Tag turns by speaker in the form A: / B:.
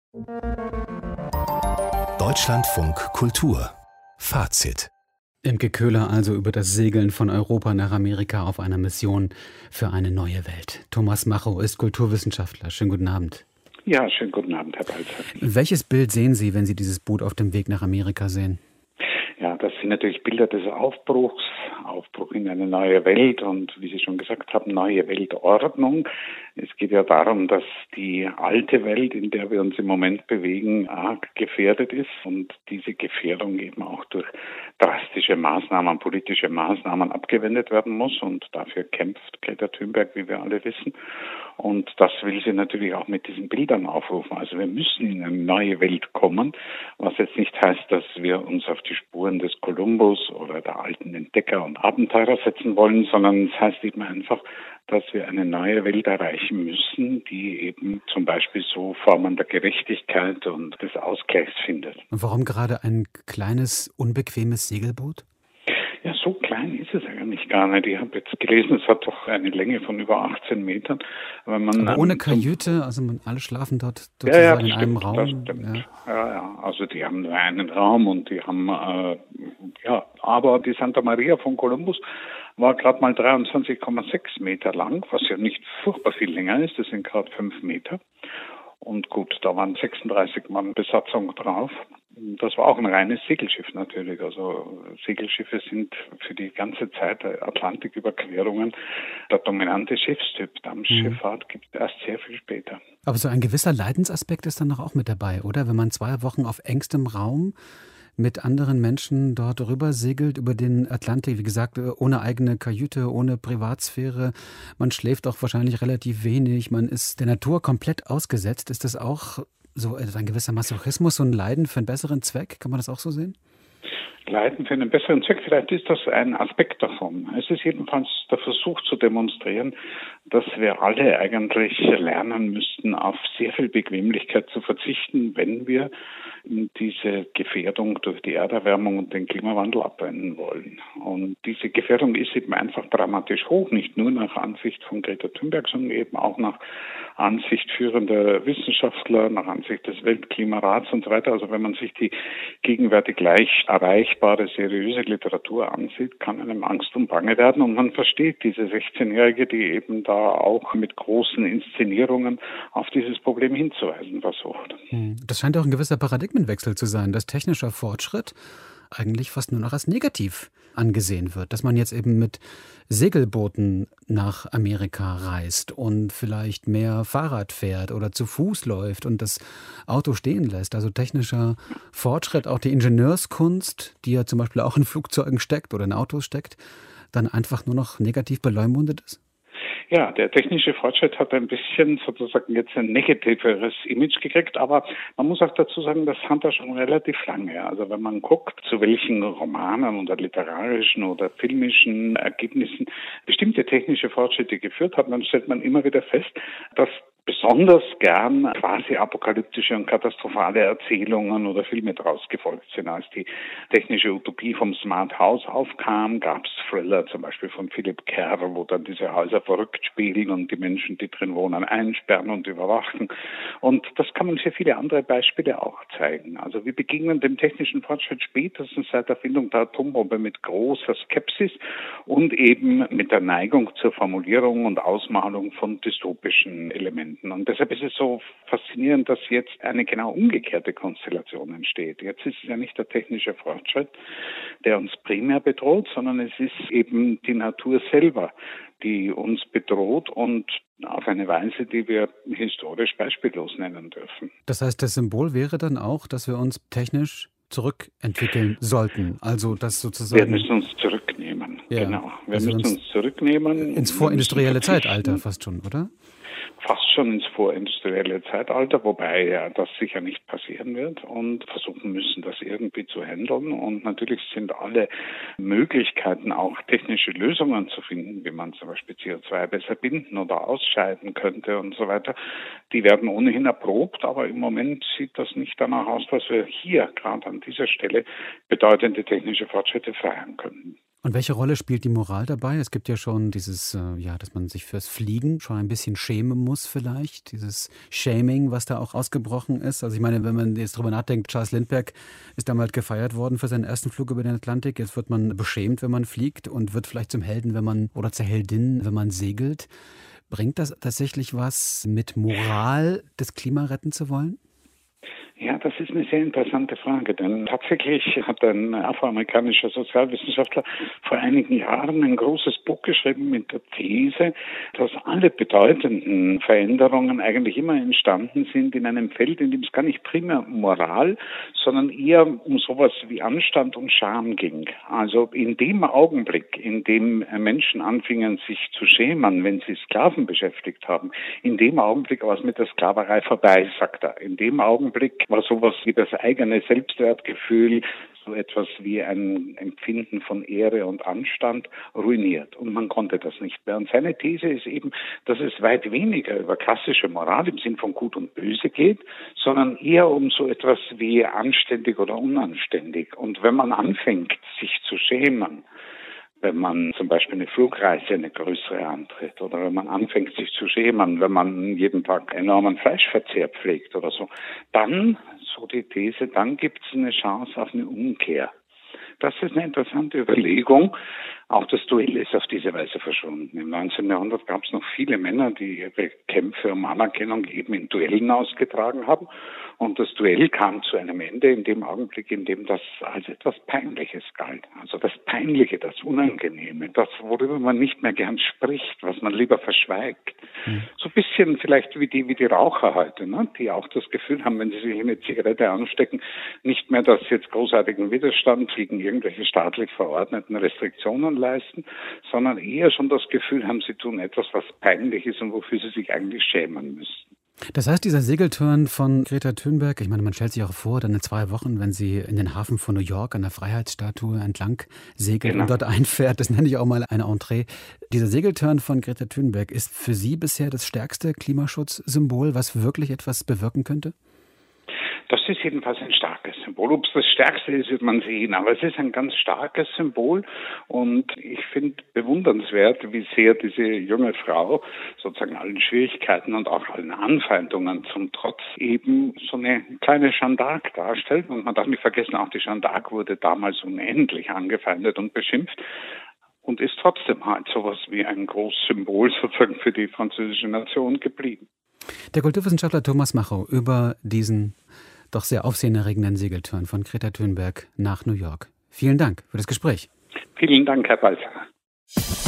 A: Deutschlandfunk Kultur Fazit.
B: Imke Köhler also über das Segeln von Europa nach Amerika auf einer Mission für eine neue Welt. Thomas Macho ist Kulturwissenschaftler. Schönen guten Abend.
C: Ja, schönen guten Abend, Herr Balzer.
B: Welches Bild sehen Sie, wenn Sie dieses Boot auf dem Weg nach Amerika sehen?
C: Ja, das sind natürlich Bilder des Aufbruchs, Aufbruch in eine neue Welt und, wie Sie schon gesagt haben, neue Weltordnung. Es geht ja darum, dass die alte Welt, in der wir uns im Moment bewegen, arg gefährdet ist und diese Gefährdung eben auch durch drastische Maßnahmen, politische Maßnahmen abgewendet werden muss, und dafür kämpft Greta Thunberg, wie wir alle wissen. Und das will sie natürlich auch mit diesen Bildern aufrufen. Also wir müssen in eine neue Welt kommen, was jetzt nicht heißt, dass wir uns auf die Spuren des Kolumbus oder der alten Entdecker und Abenteurer setzen wollen, sondern es heißt eben einfach, dass wir eine neue Welt erreichen müssen, die eben zum Beispiel so Formen der Gerechtigkeit und des Ausgleichs findet.
B: Und warum gerade ein kleines, unbequemes Segelboot?
C: Ja, so klein ist es eigentlich gar nicht. Ich habe jetzt gelesen, es hat doch eine Länge von über 18 Metern.
B: Aber ohne Kajüte, also alle schlafen dort sozusagen in einem Raum.
C: Das stimmt. Ja, also die haben nur einen Raum und die haben, aber die Santa Maria von Columbus war gerade mal 23,6 Meter lang, was ja nicht furchtbar viel länger ist. Das sind gerade 5 Meter. Und gut, da waren 36 Mann Besatzung drauf. Das war auch ein reines Segelschiff natürlich. Also Segelschiffe sind für die ganze Zeit der Atlantiküberquerungen der dominante Schiffstyp. Dampfschifffahrt gibt es erst sehr viel später.
B: Aber so ein gewisser Leidensaspekt ist dann doch auch mit dabei, oder? Wenn man 2 Wochen auf engstem Raum mit anderen Menschen dort rüber segelt über den Atlantik, wie gesagt, ohne eigene Kajüte, ohne Privatsphäre. Man schläft auch wahrscheinlich relativ wenig. Man ist der Natur komplett ausgesetzt. Ist das auch so ein gewisser Masochismus, so ein Leiden für einen besseren Zweck? Kann man das auch so sehen?
C: Leiden für einen besseren Zweck, vielleicht ist das ein Aspekt davon. Es ist jedenfalls der Versuch zu demonstrieren, dass wir alle eigentlich lernen müssten, auf sehr viel Bequemlichkeit zu verzichten, wenn wir diese Gefährdung durch die Erderwärmung und den Klimawandel abwenden wollen. Und diese Gefährdung ist eben einfach dramatisch hoch, nicht nur nach Ansicht von Greta Thunberg, sondern eben auch nach Ansicht führender Wissenschaftler, nach Ansicht des Weltklimarats und so weiter. Also wenn man sich die gegenwärtig leicht erreichbare, seriöse Literatur ansieht, kann einem Angst und Bange werden, und man versteht diese 16-Jährige, die eben da auch mit großen Inszenierungen auf dieses Problem hinzuweisen versucht.
B: Das scheint auch ein gewisser Paradigmenwechsel zu sein, dass technischer Fortschritt eigentlich fast nur noch als negativ angesehen wird, dass man jetzt eben mit Segelbooten nach Amerika reist und vielleicht mehr Fahrrad fährt oder zu Fuß läuft und das Auto stehen lässt. Also technischer Fortschritt, auch die Ingenieurskunst, die ja zum Beispiel auch in Flugzeugen steckt oder in Autos steckt, dann einfach nur noch negativ beleumundet ist?
C: Ja, der technische Fortschritt hat ein bisschen sozusagen jetzt ein negativeres Image gekriegt, aber man muss auch dazu sagen, das hat er schon relativ lange. Also wenn man guckt, zu welchen Romanen oder literarischen oder filmischen Ergebnissen bestimmte technische Fortschritte geführt haben, dann stellt man immer wieder fest, dass besonders gern quasi apokalyptische und katastrophale Erzählungen oder Filme daraus gefolgt sind. Als die technische Utopie vom Smart House aufkam, gab es Thriller, zum Beispiel von Philip Kerr, wo dann diese Häuser verrückt spielen und die Menschen, die drin wohnen, einsperren und überwachen. Und das kann man für viele andere Beispiele auch zeigen. Also wir begegnen dem technischen Fortschritt spätestens seit der Erfindung der Atombombe mit großer Skepsis und eben mit der Neigung zur Formulierung und Ausmalung von dystopischen Elementen. Und deshalb ist es so faszinierend, dass jetzt eine genau umgekehrte Konstellation entsteht. Jetzt ist es ja nicht der technische Fortschritt, der uns primär bedroht, sondern es ist eben die Natur selber, die uns bedroht, und auf eine Weise, die wir historisch beispiellos nennen dürfen.
B: Das heißt, das Symbol wäre dann auch, dass wir uns technisch zurückentwickeln sollten. Also das sozusagen.
C: Wir müssen uns zurücknehmen.
B: Ja,
C: Genau. Wir
B: also
C: müssen uns zurücknehmen.
B: Ins vorindustrielle Zeitalter fast schon, oder?
C: Fast schon ins vorindustrielle Zeitalter, wobei ja das sicher nicht passieren wird, und versuchen müssen, das irgendwie zu handeln. Und natürlich sind alle Möglichkeiten, auch technische Lösungen zu finden, wie man zum Beispiel CO2 besser binden oder ausscheiden könnte und so weiter, die werden ohnehin erprobt, aber im Moment sieht das nicht danach aus, dass wir hier gerade an dieser Stelle bedeutende technische Fortschritte feiern können.
B: Und welche Rolle spielt die Moral dabei? Es gibt ja schon dieses, dass man sich fürs Fliegen schon ein bisschen schämen muss vielleicht. Dieses Shaming, was da auch ausgebrochen ist. Also ich meine, wenn man jetzt drüber nachdenkt, Charles Lindbergh ist damals gefeiert worden für seinen ersten Flug über den Atlantik. Jetzt wird man beschämt, wenn man fliegt und wird vielleicht zum Helden, oder zur Heldin, wenn man segelt. Bringt das tatsächlich was mit Moral, das Klima retten zu wollen?
C: Ja, das ist eine sehr interessante Frage, denn tatsächlich hat ein afroamerikanischer Sozialwissenschaftler vor einigen Jahren ein großes Buch geschrieben mit der These, dass alle bedeutenden Veränderungen eigentlich immer entstanden sind in einem Feld, in dem es gar nicht primär Moral, sondern eher um sowas wie Anstand und Scham ging. Also in dem Augenblick, in dem Menschen anfingen, sich zu schämen, wenn sie Sklaven beschäftigt haben, in dem Augenblick war es mit der Sklaverei vorbei, sagt er. In dem Augenblick war sowas wie das eigene Selbstwertgefühl, so etwas wie ein Empfinden von Ehre und Anstand ruiniert. Und man konnte das nicht mehr. Und seine These ist eben, dass es weit weniger über klassische Moral im Sinn von Gut und Böse geht, sondern eher um so etwas wie anständig oder unanständig. Und wenn man anfängt, sich zu schämen, wenn man zum Beispiel eine Flugreise eine größere antritt oder wenn man anfängt, sich zu schämen, wenn man jeden Tag enormen Fleischverzehr pflegt oder so, dann, so die These, dann gibt es eine Chance auf eine Umkehr. Das ist eine interessante Überlegung. Auch das Duell ist auf diese Weise verschwunden. Im 19. Jahrhundert gab es noch viele Männer, die ihre Kämpfe um Anerkennung eben in Duellen ausgetragen haben. Und das Duell kam zu einem Ende in dem Augenblick, in dem das als etwas Peinliches galt. Also das Peinliche, das Unangenehme, das, worüber man nicht mehr gern spricht, was man lieber verschweigt. So ein bisschen vielleicht wie die Raucher heute, ne? Die auch das Gefühl haben, wenn sie sich eine Zigarette anstecken, nicht mehr das jetzt großartigen Widerstand gegen irgendwelche staatlich verordneten Restriktionen leisten, sondern eher schon das Gefühl haben, sie tun etwas, was peinlich ist und wofür sie sich eigentlich schämen müssen.
B: Das heißt, dieser Segeltörn von Greta Thunberg, ich meine, man stellt sich auch vor, dann in 2 Wochen, wenn sie in den Hafen von New York an der Freiheitsstatue entlang segelt und dort einfährt, das nenne ich auch mal eine Entree. Dieser Segeltörn von Greta Thunberg ist für Sie bisher das stärkste Klimaschutzsymbol, was wirklich etwas bewirken könnte?
C: Das ist jedenfalls ein starkes Symbol. Ob es das stärkste ist, wird man sehen. Aber es ist ein ganz starkes Symbol. Und ich finde bewundernswert, wie sehr diese junge Frau sozusagen allen Schwierigkeiten und auch allen Anfeindungen zum Trotz eben so eine kleine Jeanne d'Arc darstellt. Und man darf nicht vergessen, auch die Jeanne d'Arc wurde damals unendlich angefeindet und beschimpft. Und ist trotzdem halt sowas wie ein großes Symbol sozusagen für die französische Nation geblieben.
B: Der Kulturwissenschaftler Thomas Machow über diesen doch sehr aufsehenerregenden Segeltörn von Greta Thunberg nach New York. Vielen Dank für das Gespräch.
C: Vielen Dank, Herr Balzer.